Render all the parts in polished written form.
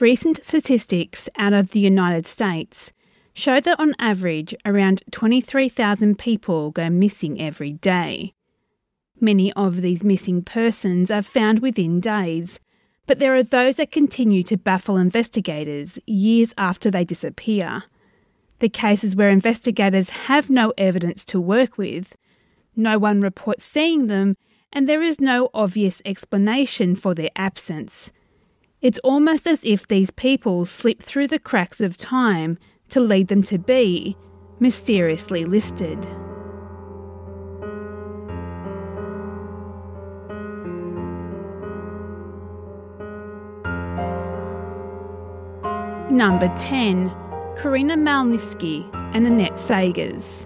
Recent statistics out of the United States show that on average around 23,000 people go missing every day. Many of these missing persons are found within days, but there are those that continue to baffle investigators years after they disappear. The cases where investigators have no evidence to work with, no one reports seeing them, and there is no obvious explanation for their absence. It's almost as if these people slip through the cracks of time to lead them to be mysteriously listed. Number 10. Karina Malniski and Annette Sagers.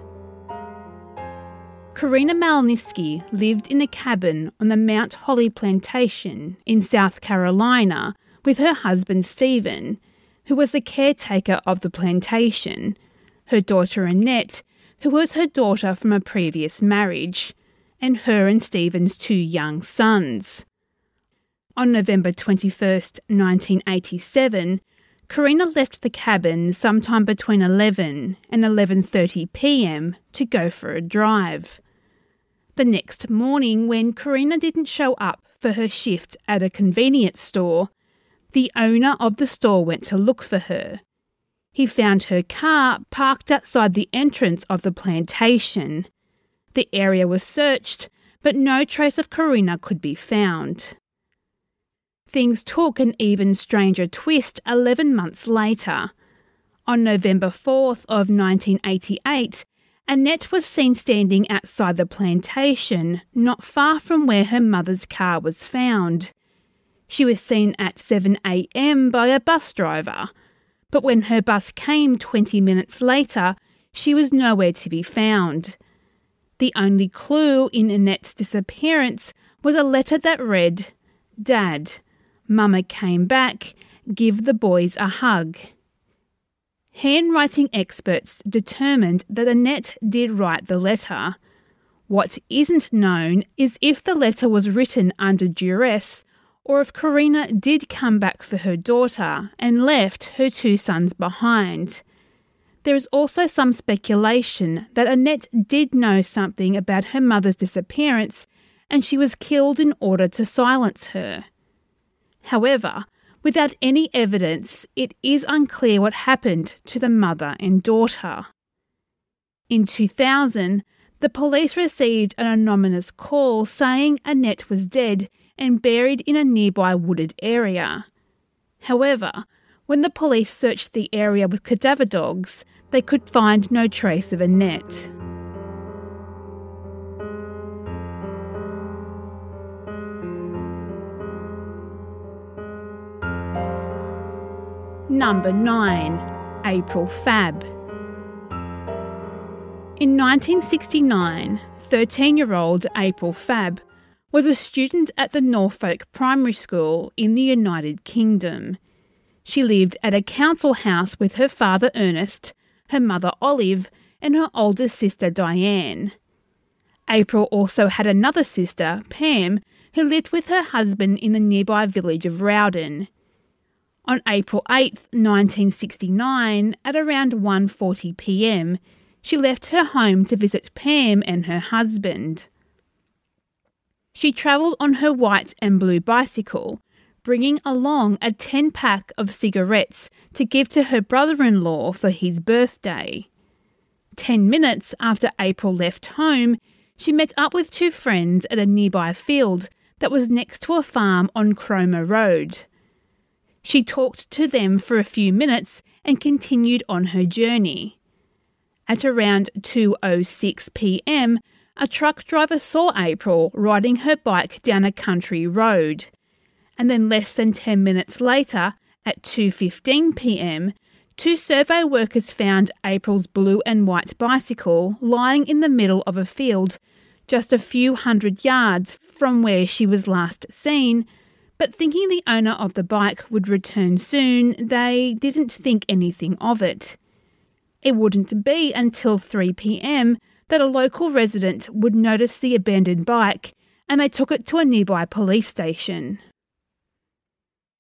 Karina Malniski lived in a cabin on the Mount Holly plantation in South Carolina with her husband Stephen, who was the caretaker of the plantation, her daughter Annette, who was her daughter from a previous marriage, and her and Stephen's 2 young sons. On November 21st, 1987, Karina left the cabin sometime between 11 and 11:30 p.m. to go for a drive. The next morning, when Karina didn't show up for her shift at a convenience store, the owner of the store went to look for her. He found her car parked outside the entrance of the plantation. The area was searched, but no trace of Karina could be found. Things took an even stranger twist 11 months later. On November 4th of 1988, Annette was seen standing outside the plantation, not far from where her mother's car was found. She was seen at 7 a.m. by a bus driver, but when her bus came 20 minutes later, she was nowhere to be found. The only clue in Annette's disappearance was a letter that read, "Dad, Mama came back, give the boys a hug." Handwriting experts determined that Annette did write the letter. What isn't known is if the letter was written under duress or if Karina did come back for her daughter and left her 2 sons behind. There is also some speculation that Annette did know something about her mother's disappearance and she was killed in order to silence her. However, without any evidence, it is unclear what happened to the mother and daughter. In 2000, the police received an anonymous call saying Annette was dead and buried in a nearby wooded area. However, when the police searched the area with cadaver dogs, they could find no trace of Annette. Number 9. April Fabb. In 1969, 13-year-old April Fabb was a student at the Norfolk Primary School in the United Kingdom. She lived at a council house with her father Ernest, her mother Olive, and her older sister Diane. April also had another sister, Pam, who lived with her husband in the nearby village of Rowden. On April 8, 1969, at around 1:40 p.m, she left her home to visit Pam and her husband. She travelled on her white and blue bicycle, bringing along a 10-pack of cigarettes to give to her brother-in-law for his birthday. 10 minutes after April left home, she met up with 2 friends at a nearby field that was next to a farm on Cromer Road. She talked to them for a few minutes and continued on her journey. At around 2:06 p.m, a truck driver saw April riding her bike down a country road, and then less than 10 minutes later, at 2:15 p.m, 2 survey workers found April's blue and white bicycle lying in the middle of a field just a few hundred yards from where she was last seen, but thinking the owner of the bike would return soon, they didn't think anything of it. It wouldn't be until 3 p.m. that a local resident would notice the abandoned bike and they took it to a nearby police station.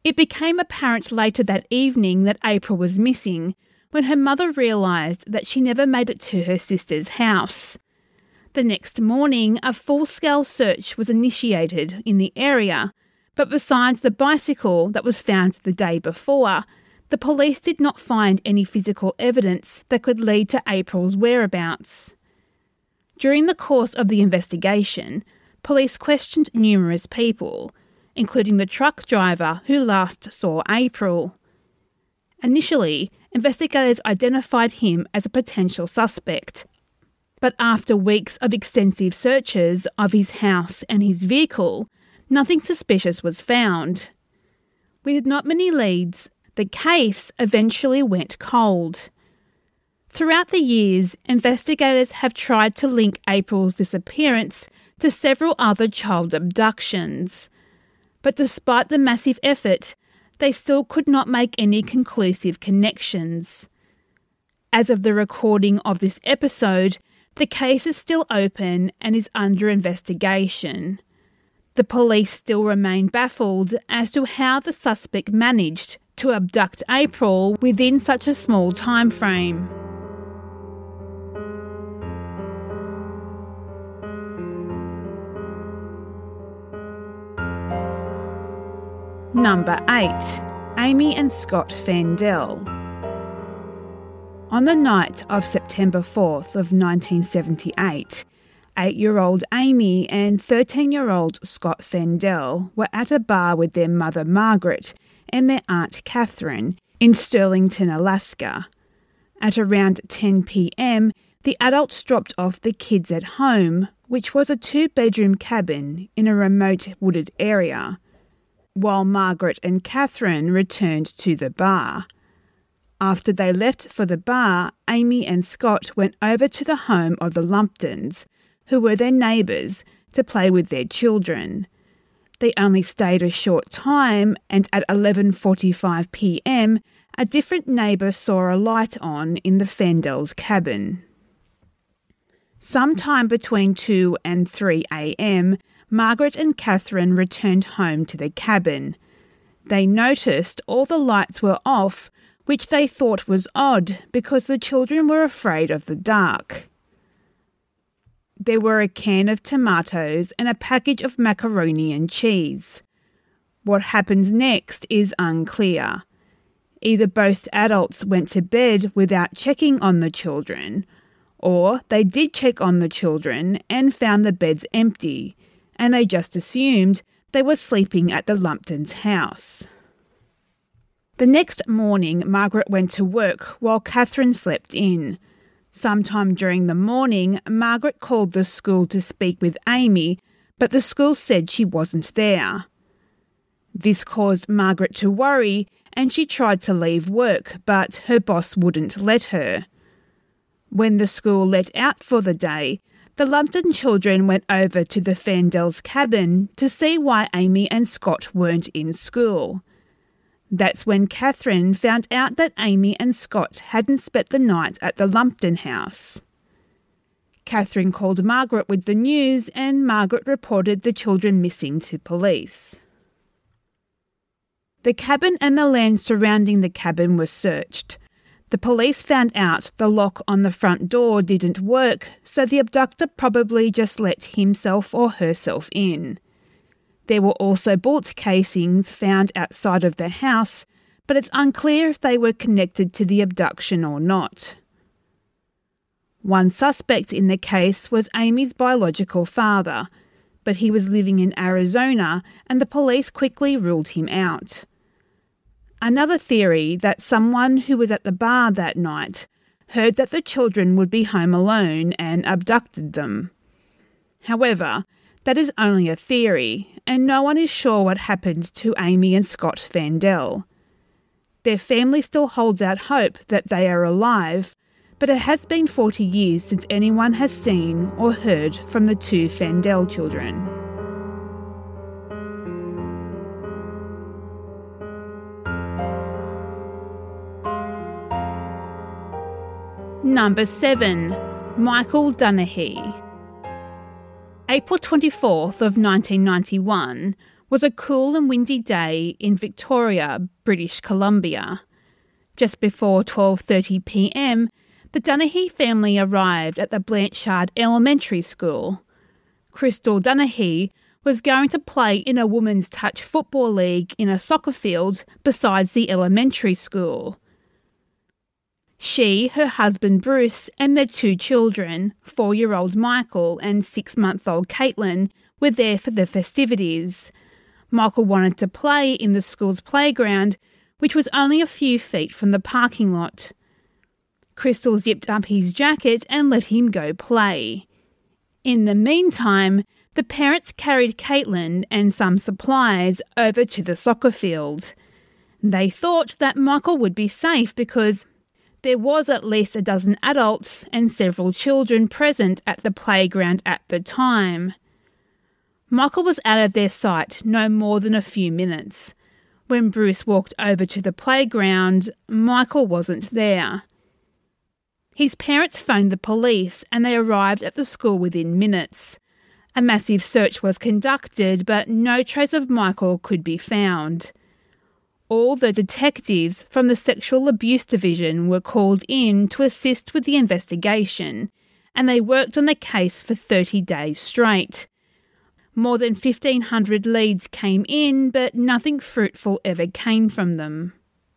It became apparent later that evening that April was missing when her mother realised that she never made it to her sister's house. The next morning, a full-scale search was initiated in the area, but besides the bicycle that was found the day before, the police did not find any physical evidence that could lead to April's whereabouts. During the course of the investigation, police questioned numerous people, including the truck driver who last saw April. Initially, investigators identified him as a potential suspect, but after weeks of extensive searches of his house and his vehicle, nothing suspicious was found. With not many leads, the case eventually went cold. Throughout the years, investigators have tried to link April's disappearance to several other child abductions. But despite the massive effort, they still could not make any conclusive connections. As of the recording of this episode, the case is still open and is under investigation. The police still remain baffled as to how the suspect managed to abduct April within such a small time frame. Number 8. Amy and Scott Fendell. On the night of September 4th of 1978, 8-year-old Amy and 13-year-old Scott Fendell were at a bar with their mother Margaret and their aunt Catherine in Sterlington, Alaska. At around 10 p.m, the adults dropped off the kids at home, which was a 2-bedroom cabin in a remote wooded area, while Margaret and Catherine returned to the bar. After they left for the bar, Amy and Scott went over to the home of the Lumptons, who were their neighbours, to play with their children. They only stayed a short time, and at 11:45 p.m, a different neighbour saw a light on in the Fendells' cabin. Sometime between 2 and 3 a.m, Margaret and Catherine returned home to the cabin. They noticed all the lights were off, which they thought was odd because the children were afraid of the dark. There were a can of tomatoes and a package of macaroni and cheese. What happened next is unclear. Either both adults went to bed without checking on the children, or they did check on the children and found the beds empty, and they just assumed they were sleeping at the Lumptons' house. The next morning, Margaret went to work while Catherine slept in. Sometime during the morning, Margaret called the school to speak with Amy, but the school said she wasn't there. This caused Margaret to worry, and she tried to leave work, but her boss wouldn't let her. When the school let out for the day, the Lumpton children went over to the Fendells' cabin to see why Amy and Scott weren't in school. That's when Catherine found out that Amy and Scott hadn't spent the night at the Lumpton house. Catherine called Margaret with the news, and Margaret reported the children missing to police. The cabin and the land surrounding the cabin were searched. The police found out the lock on the front door didn't work, so the abductor probably just let himself or herself in. There were also bullet casings found outside of the house, but it's unclear if they were connected to the abduction or not. One suspect in the case was Amy's biological father, but he was living in Arizona and the police quickly ruled him out. Another theory that someone who was at the bar that night heard that the children would be home alone and abducted them. However, that is only a theory, and no one is sure what happened to Amy and Scott Fendell. Their family still holds out hope that they are alive, but it has been 40 years since anyone has seen or heard from the 2 Fendell children. Number 7. Michael Donaghy. April 24th of 1991 was a cool and windy day in Victoria, British Columbia. Just before 12:30 p.m, the Donaghy family arrived at the Blanchard Elementary School. Crystal Donaghy was going to play in a women's touch football league in a soccer field besides the elementary school. She, her husband Bruce, and their 2 children, 4-year-old Michael and 6-month-old Caitlin, were there for the festivities. Michael wanted to play in the school's playground, which was only a few feet from the parking lot. Crystal zipped up his jacket and let him go play. In the meantime, the parents carried Caitlin and some supplies over to the soccer field. They thought that Michael would be safe because there was at least a dozen adults and several children present at the playground at the time. Michael was out of their sight no more than a few minutes. When Bruce walked over to the playground, Michael wasn't there. His parents phoned the police and they arrived at the school within minutes. A massive search was conducted, but no trace of Michael could be found. All the detectives from the Sexual Abuse Division were called in to assist with the investigation, and they worked on the case for 30 days straight. More than 1,500 leads came in, but nothing fruitful ever came from them.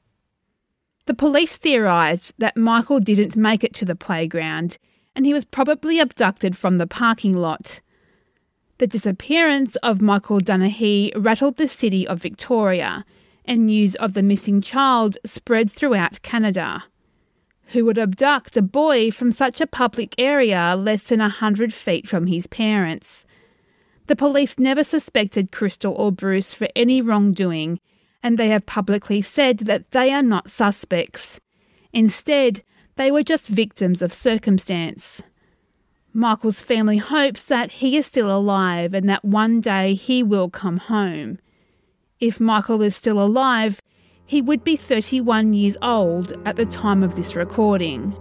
The police theorised that Michael didn't make it to the playground, and he was probably abducted from the parking lot. The disappearance of Michael Donaghy rattled the city of Victoria, and news of the missing child spread throughout Canada. Who would abduct a boy from such a public area less than 100 feet from his parents? The police never suspected Crystal or Bruce for any wrongdoing, and they have publicly said that they are not suspects. Instead, they were just victims of circumstance. Michael's family hopes that he is still alive and that one day he will come home. If Michael is still alive, he would be 31 years old at the time of this recording.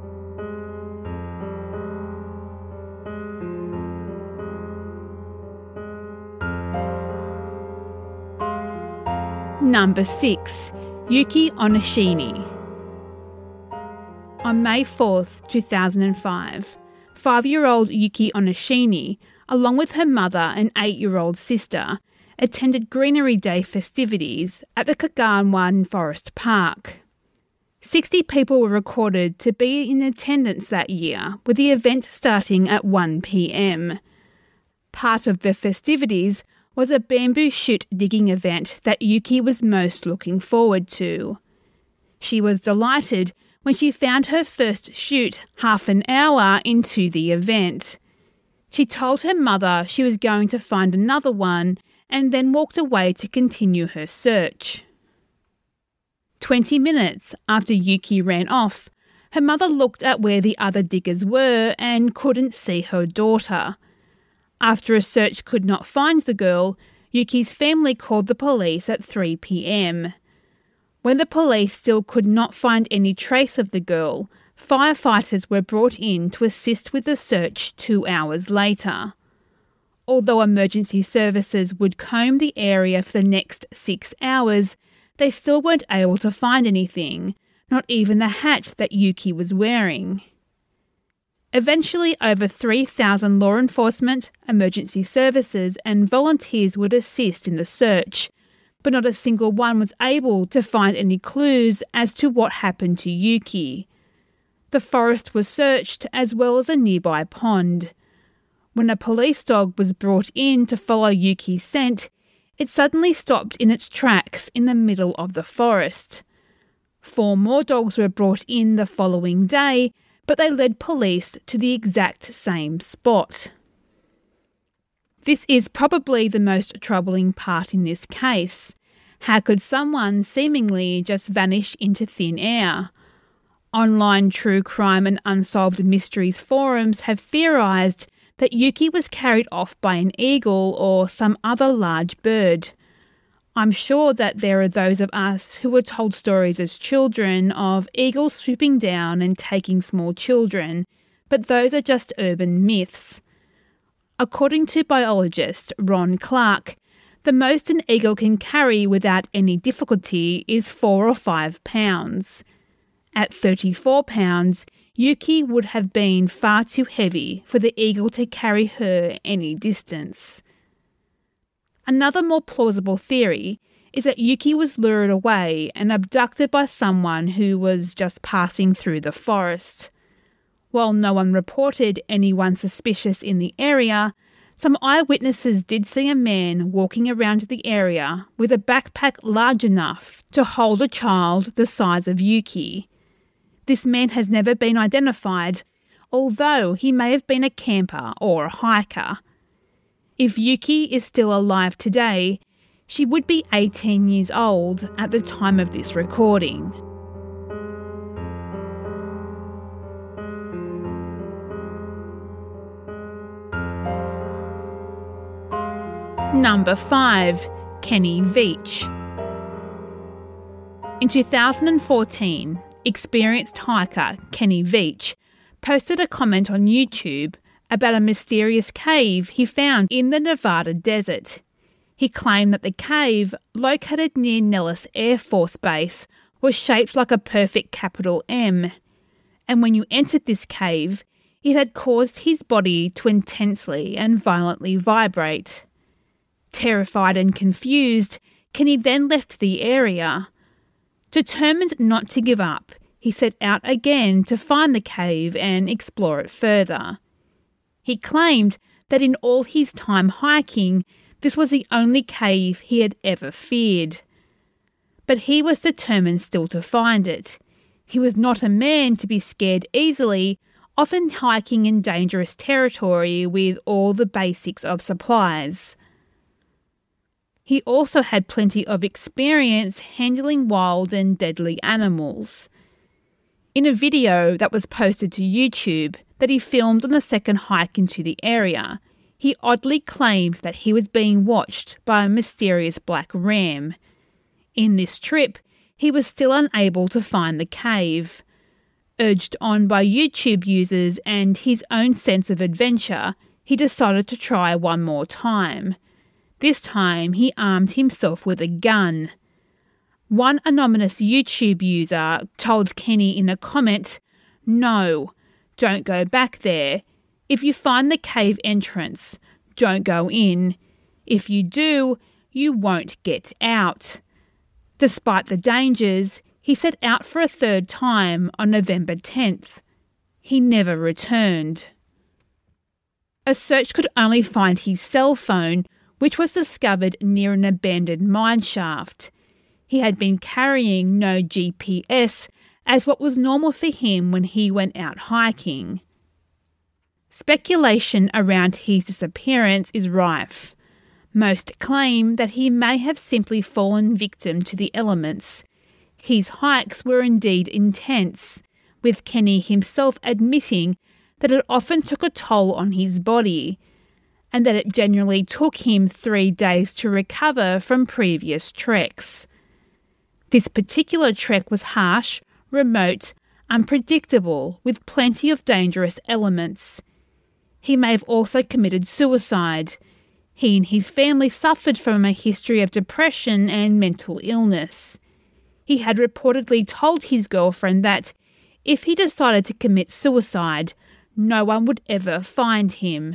Number 6. Yuki Onishini. On May 4th, 2005, 5-year-old Yuki Onishini, along with her mother and 8-year-old sister, attended Greenery Day festivities at the Kaganwan Forest Park. 60 people were recorded to be in attendance that year, with the event starting at 1 p.m. Part of the festivities was a bamboo shoot digging event that Yuki was most looking forward to. She was delighted when she found her first shoot half an hour into the event. She told her mother she was going to find another one and then walked away to continue her search. 20 minutes after Yuki ran off, her mother looked at where the other diggers were and couldn't see her daughter. After a search could not find the girl, Yuki's family called the police at 3 p.m. When the police still could not find any trace of the girl, firefighters were brought in to assist with the search 2 hours later. Although emergency services would comb the area for the next 6 hours, they still weren't able to find anything, not even the hat that Yuki was wearing. Eventually, over 3,000 law enforcement, emergency services and volunteers would assist in the search, but not a single one was able to find any clues as to what happened to Yuki. The forest was searched as well as a nearby pond. When a police dog was brought in to follow Yuki's scent, it suddenly stopped in its tracks in the middle of the forest. 4 more dogs were brought in the following day, but they led police to the exact same spot. This is probably the most troubling part in this case. How could someone seemingly just vanish into thin air? Online true crime and unsolved mysteries forums have theorised that Yuki was carried off by an eagle or some other large bird. I'm sure that there are those of us who were told stories as children of eagles swooping down and taking small children, but those are just urban myths. According to biologist Ron Clark, The most an eagle can carry without any difficulty is 4 or 5 pounds. At 34 pounds, Yuki would have been far too heavy for the eagle to carry her any distance. Another more plausible theory is that Yuki was lured away and abducted by someone who was just passing through the forest. While no one reported anyone suspicious in the area, some eyewitnesses did see a man walking around the area with a backpack large enough to hold a child the size of Yuki. This man has never been identified, although he may have been a camper or a hiker. If Yuki is still alive today, she would be 18 years old at the time of this recording. Number 5. Kenny Veach. In 2014, experienced hiker Kenny Veach posted a comment on YouTube about a mysterious cave he found in the Nevada desert. He claimed that the cave, located near Nellis Air Force Base, was shaped like a perfect capital M, and when you entered this cave, it had caused his body to intensely and violently vibrate. Terrified and confused, Kenny then left the area. Determined not to give up, he set out again to find the cave and explore it further. He claimed that in all his time hiking, this was the only cave he had ever feared. But he was determined still to find it. He was not a man to be scared easily, often hiking in dangerous territory with all the basics of supplies. He also had plenty of experience handling wild and deadly animals. In a video that was posted to YouTube that he filmed on the second hike into the area, he oddly claimed that he was being watched by a mysterious black ram. In this trip, he was still unable to find the cave. Urged on by YouTube users and his own sense of adventure, he decided to try one more time. This time, he armed himself with a gun. One anonymous YouTube user told Kenny in a comment, "No, don't go back there. If you find the cave entrance, don't go in. If you do, you won't get out." Despite the dangers, he set out for a third time on November 10th. He never returned. A search could only find his cell phone, which was discovered near an abandoned mine shaft. He had been carrying no GPS, as what was normal for him when he went out hiking. Speculation around his disappearance is rife. Most claim that he may have simply fallen victim to the elements. His hikes were indeed intense, with Kenny himself admitting that it often took a toll on his body, and that it generally took him 3 days to recover from previous treks. This particular trek was harsh, remote, unpredictable, with plenty of dangerous elements. He may have also committed suicide. He and his family suffered from a history of depression and mental illness. He had reportedly told his girlfriend that if he decided to commit suicide, no one would ever find him.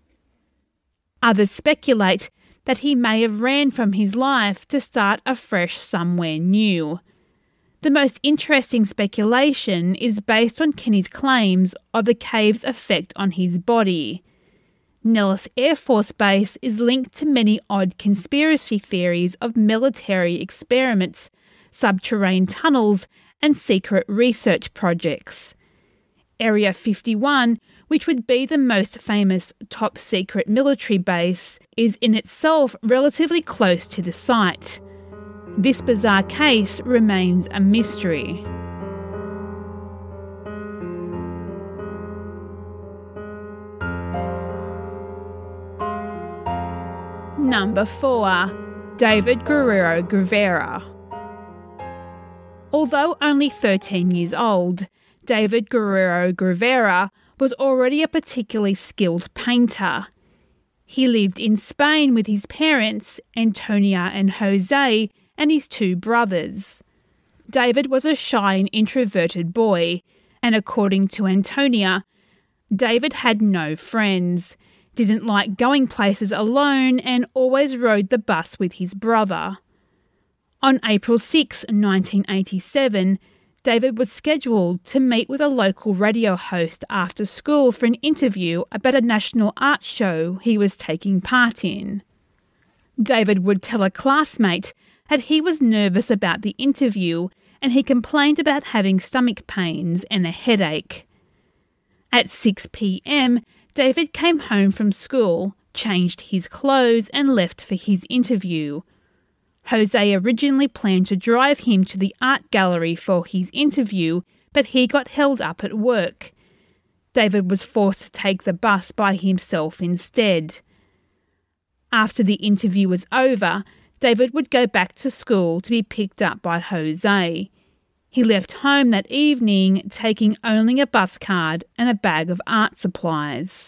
Others speculate that he may have ran from his life to start afresh somewhere new. The most interesting speculation is based on Kenny's claims of the cave's effect on his body. Nellis Air Force Base is linked to many odd conspiracy theories of military experiments, subterranean tunnels, and secret research projects. Area 51, which would be the most famous top-secret military base, is in itself relatively close to the site. This bizarre case remains a mystery. Number 4. David Guerrero Guevara. Although only 13 years old, David Guerrero Guevara was already a particularly skilled painter. He lived in Spain with his parents, Antonia and Jose, and his two brothers. David was a shy and introverted boy, and according to Antonia, David had no friends, didn't like going places alone, and always rode the bus with his brother. On April 6, 1987, David was scheduled to meet with a local radio host after school for an interview about a national art show he was taking part in. David would tell a classmate that he was nervous about the interview and he complained about having stomach pains and a headache. At 6 p.m, David came home from school, changed his clothes and left for his interview. Jose originally planned to drive him to the art gallery for his interview, but he got held up at work. David was forced to take the bus by himself instead. After the interview was over, David would go back to school to be picked up by Jose. He left home that evening, taking only a bus card and a bag of art supplies.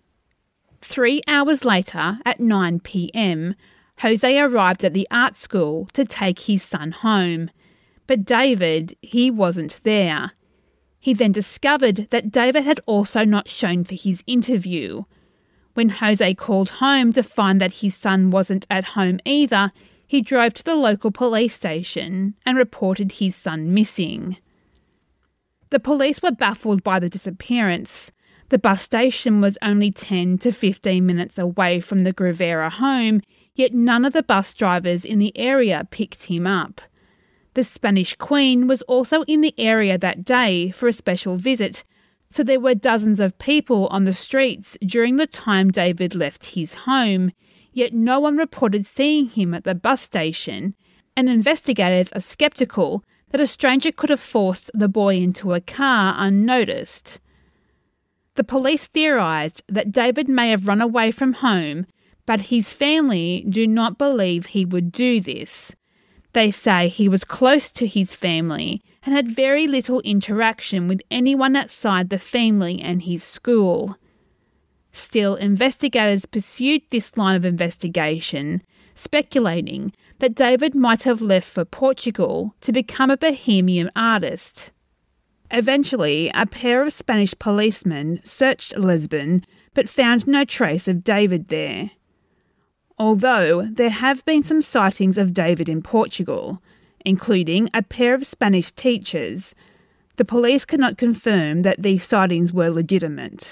3 hours later, at 9 p.m, Jose arrived at the art school to take his son home. But David, he wasn't there. He then discovered that David had also not shown for his interview. When Jose called home to find that his son wasn't at home either, he drove to the local police station and reported his son missing. The police were baffled by the disappearance. The bus station was only 10 to 15 minutes away from the Grivera home, yet none of the bus drivers in the area picked him up. The Spanish Queen was also in the area that day for a special visit, so there were dozens of people on the streets during the time David left his home, yet no one reported seeing him at the bus station, and investigators are sceptical that a stranger could have forced the boy into a car unnoticed. The police theorised that David may have run away from home, but his family do not believe he would do this. They say he was close to his family and had very little interaction with anyone outside the family and his school. Still, investigators pursued this line of investigation, speculating that David might have left for Portugal to become a bohemian artist. Eventually, a pair of Spanish policemen searched Lisbon but found no trace of David there. Although there have been some sightings of David in Portugal, including a pair of Spanish teachers, the police cannot confirm that these sightings were legitimate.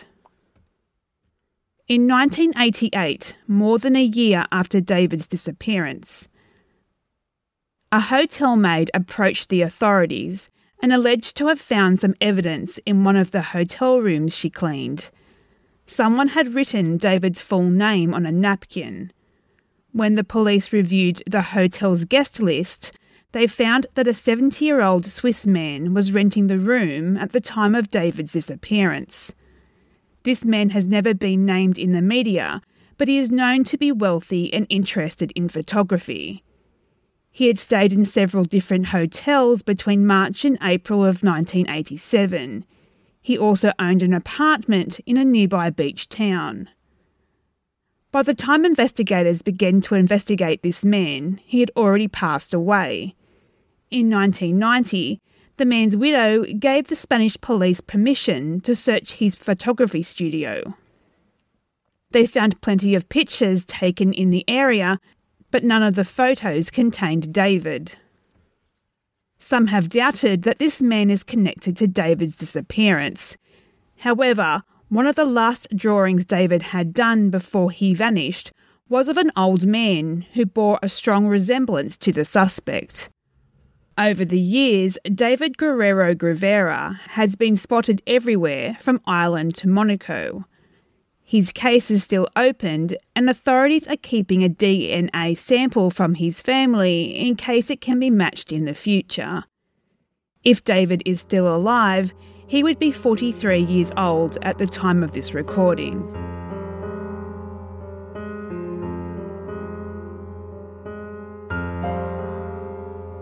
In 1988, more than a year after David's disappearance, a hotel maid approached the authorities and alleged to have found some evidence in one of the hotel rooms she cleaned. Someone had written David's full name on a napkin. When the police reviewed the hotel's guest list, they found that a 70-year-old Swiss man was renting the room at the time of David's disappearance. This man has never been named in the media, but he is known to be wealthy and interested in photography. He had stayed in several different hotels between March and April of 1987. He also owned an apartment in a nearby beach town. By the time investigators began to investigate this man, he had already passed away. In 1990, the man's widow gave the Spanish police permission to search his photography studio. They found plenty of pictures taken in the area, but none of the photos contained David. Some have doubted that this man is connected to David's disappearance. However, one of the last drawings David had done before he vanished was of an old man who bore a strong resemblance to the suspect. Over the years, David Guerrero Grivera has been spotted everywhere from Ireland to Monaco. His case is still opened and authorities are keeping a DNA sample from his family in case it can be matched in the future. If David is still alive, he would be 43 years old at the time of this recording.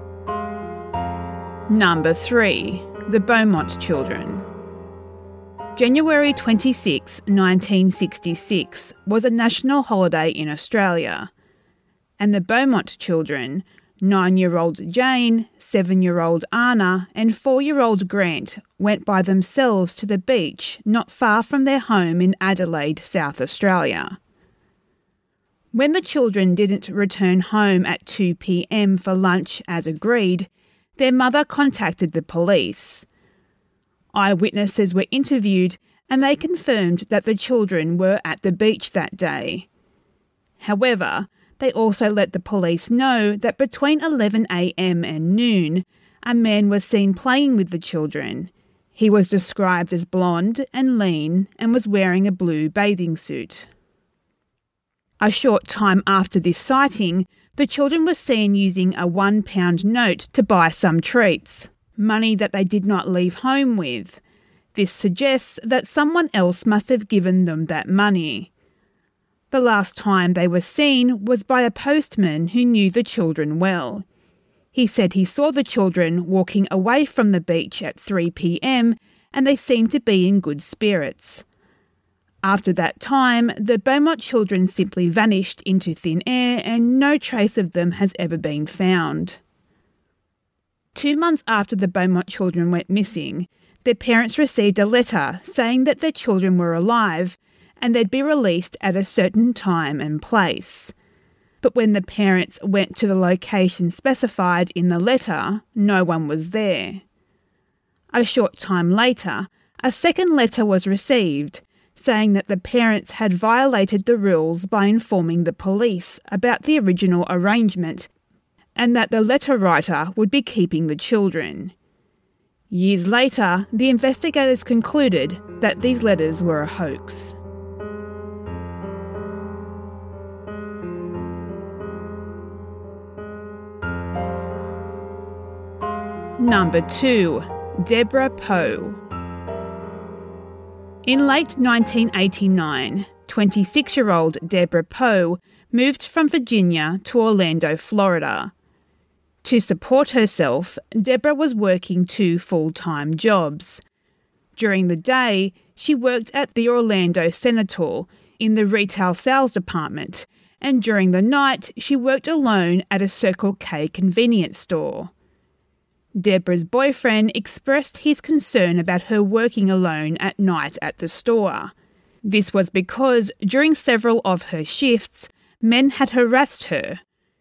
Number 3. The Beaumont Children. January 26, 1966 was a national holiday in Australia, and the Beaumont children, 9-year-old Jane, 7-year-old Anna and 4-year-old Grant went by themselves to the beach not far from their home in Adelaide, South Australia. When the children didn't return home at 2 p.m. for lunch as agreed, their mother contacted the police. Eyewitnesses were interviewed and they confirmed that the children were at the beach that day. However, they also let the police know that between 11 a.m. and noon, a man was seen playing with the children. He was described as blonde and lean and was wearing a blue bathing suit. A short time after this sighting, the children were seen using a £1 note to buy some treats, money that they did not leave home with. This suggests that someone else must have given them that money. The last time they were seen was by a postman who knew the children well. He said he saw the children walking away from the beach at 3 p.m. and they seemed to be in good spirits. After that time, the Beaumont children simply vanished into thin air and no trace of them has ever been found. 2 months after the Beaumont children went missing, their parents received a letter saying that their children were alive and they'd be released at a certain time and place. But when the parents went to the location specified in the letter, no one was there. A short time later, a second letter was received, saying that the parents had violated the rules by informing the police about the original arrangement and that the letter writer would be keeping the children. Years later, the investigators concluded that these letters were a hoax. Number 2. Deborah Poe. In late 1989, 26-year-old Deborah Poe moved from Virginia to Orlando, Florida. To support herself, Deborah was working 2 full-time jobs. During the day, she worked at the Orlando Senator in the retail sales department, and during the night, she worked alone at a Circle K convenience store. Deborah's boyfriend expressed his concern about her working alone at night at the store. This was because during several of her shifts, men had harassed her.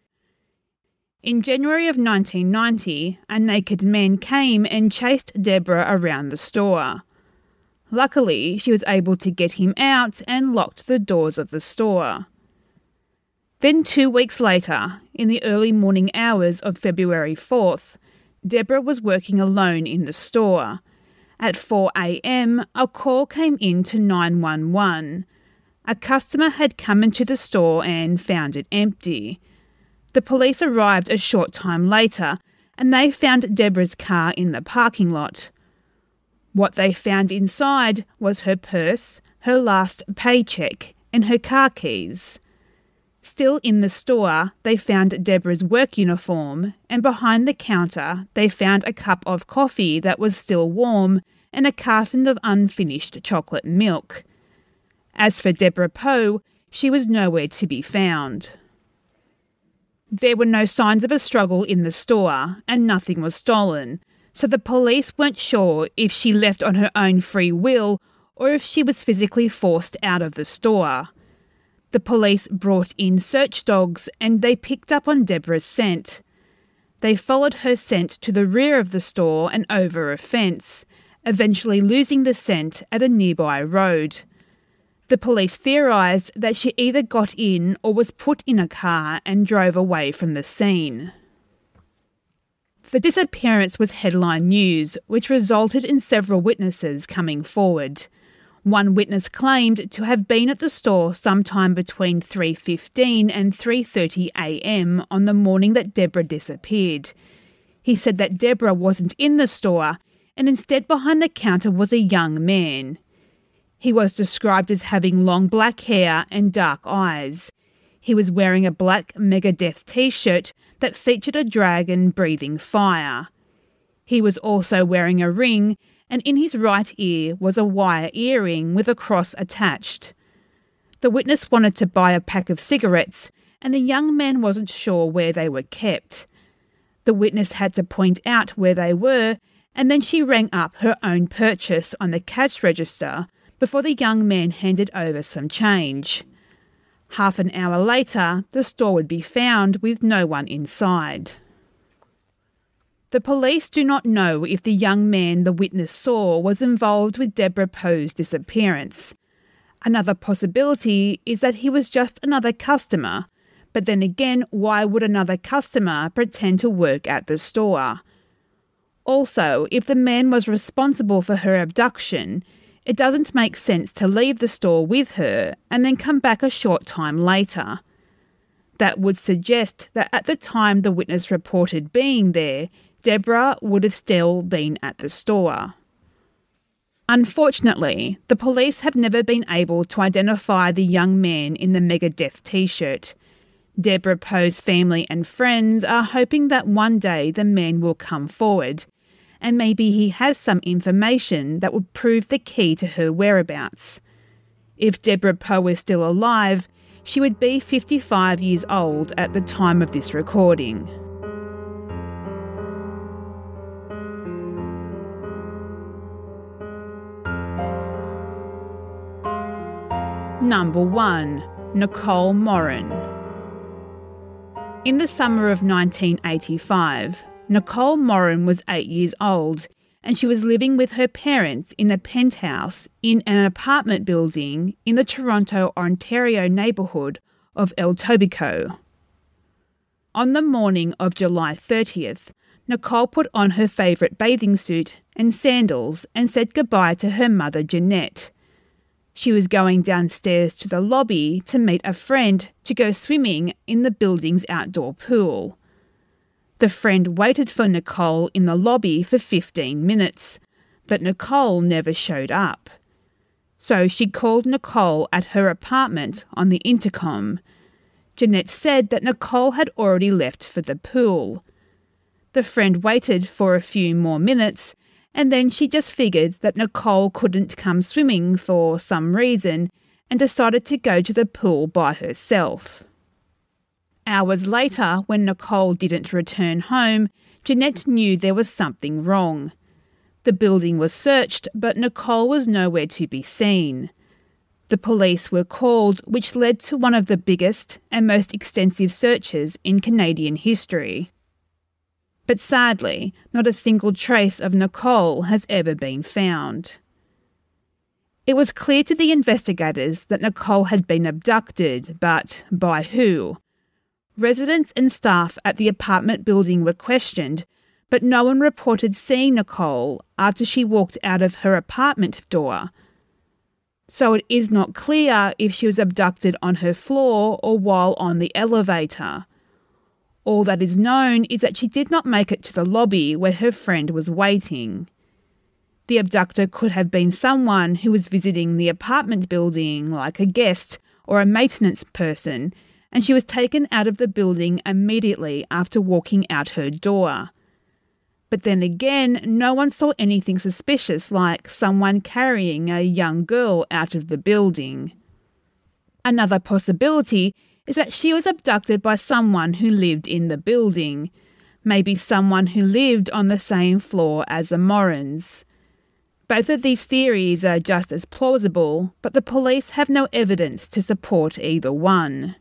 In January of 1990, a naked man came and chased Deborah around the store. Luckily, she was able to get him out and locked the doors of the store. Then 2 weeks later, in the early morning hours of February 4th, Deborah was working alone in the store. At 4 a.m, a call came in to 911. A customer had come into the store and found it empty. The police arrived a short time later and they found Deborah's car in the parking lot. What they found inside was her purse, her last paycheck, and her car keys. Still in the store, they found Deborah's work uniform, and behind the counter they found a cup of coffee that was still warm and a carton of unfinished chocolate milk. As for Deborah Poe, she was nowhere to be found. There were no signs of a struggle in the store, and nothing was stolen, so the police weren't sure if she left on her own free will or if she was physically forced out of the store. The police brought in search dogs and they picked up on Deborah's scent. They followed her scent to the rear of the store and over a fence, eventually losing the scent at a nearby road. The police theorised that she either got in or was put in a car and drove away from the scene. The disappearance was headline news, which resulted in several witnesses coming forward. One witness claimed to have been at the store sometime between 3:15 and 3:30 a.m. on the morning that Deborah disappeared. He said that Deborah wasn't in the store and instead behind the counter was a young man. He was described as having long black hair and dark eyes. He was wearing a black Megadeth t-shirt that featured a dragon breathing fire. He was also wearing a ring, and in his right ear was a wire earring with a cross attached. The witness wanted to buy a pack of cigarettes, and the young man wasn't sure where they were kept. The witness had to point out where they were, and then she rang up her own purchase on the cash register before the young man handed over some change. Half an hour later, the store would be found with no one inside. The police do not know if the young man the witness saw was involved with Deborah Poe's disappearance. Another possibility is that he was just another customer, but then again, why would another customer pretend to work at the store? Also, if the man was responsible for her abduction, it doesn't make sense to leave the store with her and then come back a short time later. That would suggest that at the time the witness reported being there, Deborah would have still been at the store. Unfortunately, the police have never been able to identify the young man in the Megadeth t-shirt. Deborah Poe's family and friends are hoping that one day the man will come forward, and maybe he has some information that would prove the key to her whereabouts. If Deborah Poe is still alive, she would be 55 years old at the time of this recording. Number 1. Nicole Morin. In the summer of 1985, Nicole Morin was 8 years old and she was living with her parents in a penthouse in an apartment building in the Toronto, Ontario neighbourhood of Etobicoke. On the morning of July 30th, Nicole put on her favourite bathing suit and sandals and said goodbye to her mother Jeanette. She was going downstairs to the lobby to meet a friend to go swimming in the building's outdoor pool. The friend waited for Nicole in the lobby for 15 minutes, but Nicole never showed up. So she called Nicole at her apartment on the intercom. Jeanette said that Nicole had already left for the pool. The friend waited for a few more minutes, and then she just figured that Nicole couldn't come swimming for some reason and decided to go to the pool by herself. Hours later, when Nicole didn't return home, Jeanette knew there was something wrong. The building was searched, but Nicole was nowhere to be seen. The police were called, which led to one of the biggest and most extensive searches in Canadian history. But sadly, not a single trace of Nicole has ever been found. It was clear to the investigators that Nicole had been abducted, but by who? Residents and staff at the apartment building were questioned, but no one reported seeing Nicole after she walked out of her apartment door. So it is not clear if she was abducted on her floor or while on the elevator. All that is known is that she did not make it to the lobby where her friend was waiting. The abductor could have been someone who was visiting the apartment building, like a guest or a maintenance person, and she was taken out of the building immediately after walking out her door. But then again, no one saw anything suspicious like someone carrying a young girl out of the building. Another possibility is that she was abducted by someone who lived in the building, maybe someone who lived on the same floor as the Morins. Both of these theories are just as plausible, but the police have no evidence to support either one.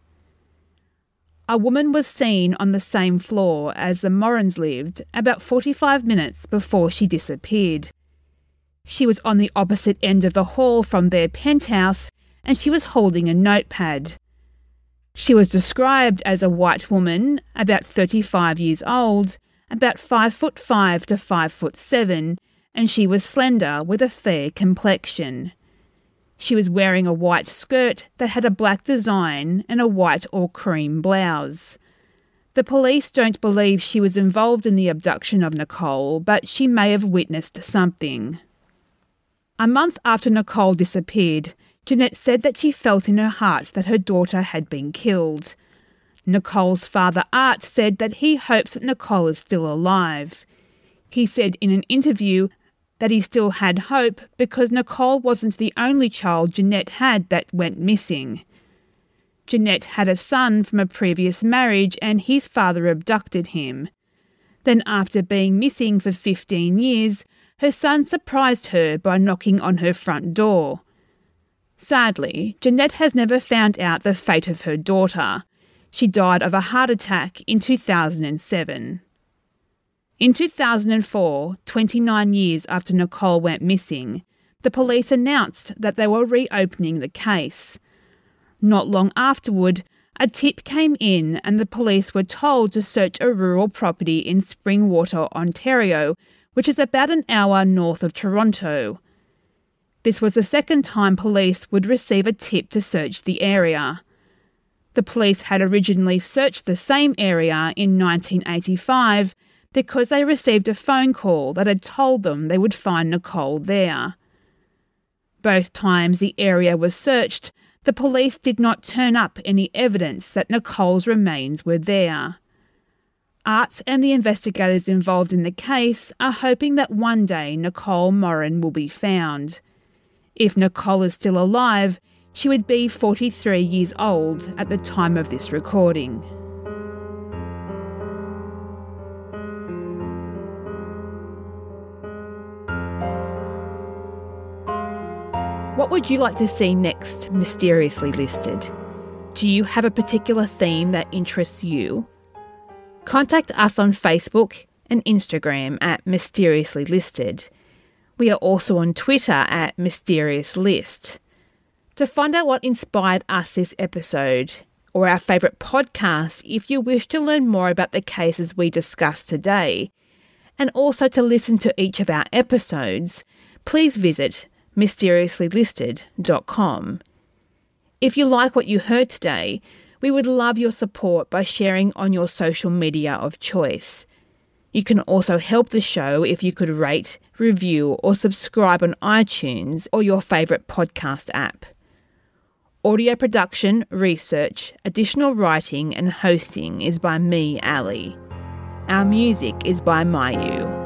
A woman was seen on the same floor as the Morins lived about 45 minutes before she disappeared. She was on the opposite end of the hall from their penthouse and she was holding a notepad. She was described as a white woman, about 35 years old, about 5'5" to 5'7", and she was slender with a fair complexion. She was wearing a white skirt that had a black design and a white or cream blouse. The police don't believe she was involved in the abduction of Nicole, but she may have witnessed something. A month after Nicole disappeared, Jeanette said that she felt in her heart that her daughter had been killed. Nicole's father, Art, said that he hopes that Nicole is still alive. He said in an interview that he still had hope because Nicole wasn't the only child Jeanette had that went missing. Jeanette had a son from a previous marriage and his father abducted him. Then after being missing for 15 years, her son surprised her by knocking on her front door. Sadly, Jeanette has never found out the fate of her daughter. She died of a heart attack in 2007. In 2004, 29 years after Nicole went missing, the police announced that they were reopening the case. Not long afterward, a tip came in and the police were told to search a rural property in Springwater, Ontario, which is about an hour north of Toronto. This was the second time police would receive a tip to search the area. The police had originally searched the same area in 1985 because they received a phone call that had told them they would find Nicole there. Both times the area was searched, the police did not turn up any evidence that Nicole's remains were there. Arts and the investigators involved in the case are hoping that one day Nicole Morin will be found. If Nicole is still alive, she would be 43 years old at the time of this recording. What would you like to see next Mysteriously Listed? Do you have a particular theme that interests you? Contact us on Facebook and Instagram at Mysteriously Listed. We are also on Twitter at Mysterious List. To find out what inspired us this episode, or our favourite podcast if you wish to learn more about the cases we discussed today, and also to listen to each of our episodes, please visit mysteriouslylisted.com. If you like what you heard today, we would love your support by sharing on your social media of choice. You can also help the show if you could rate, review or subscribe on iTunes or your favourite podcast app. Audio production, research, additional writing and hosting is by me, Ali. Our music is by Mayu.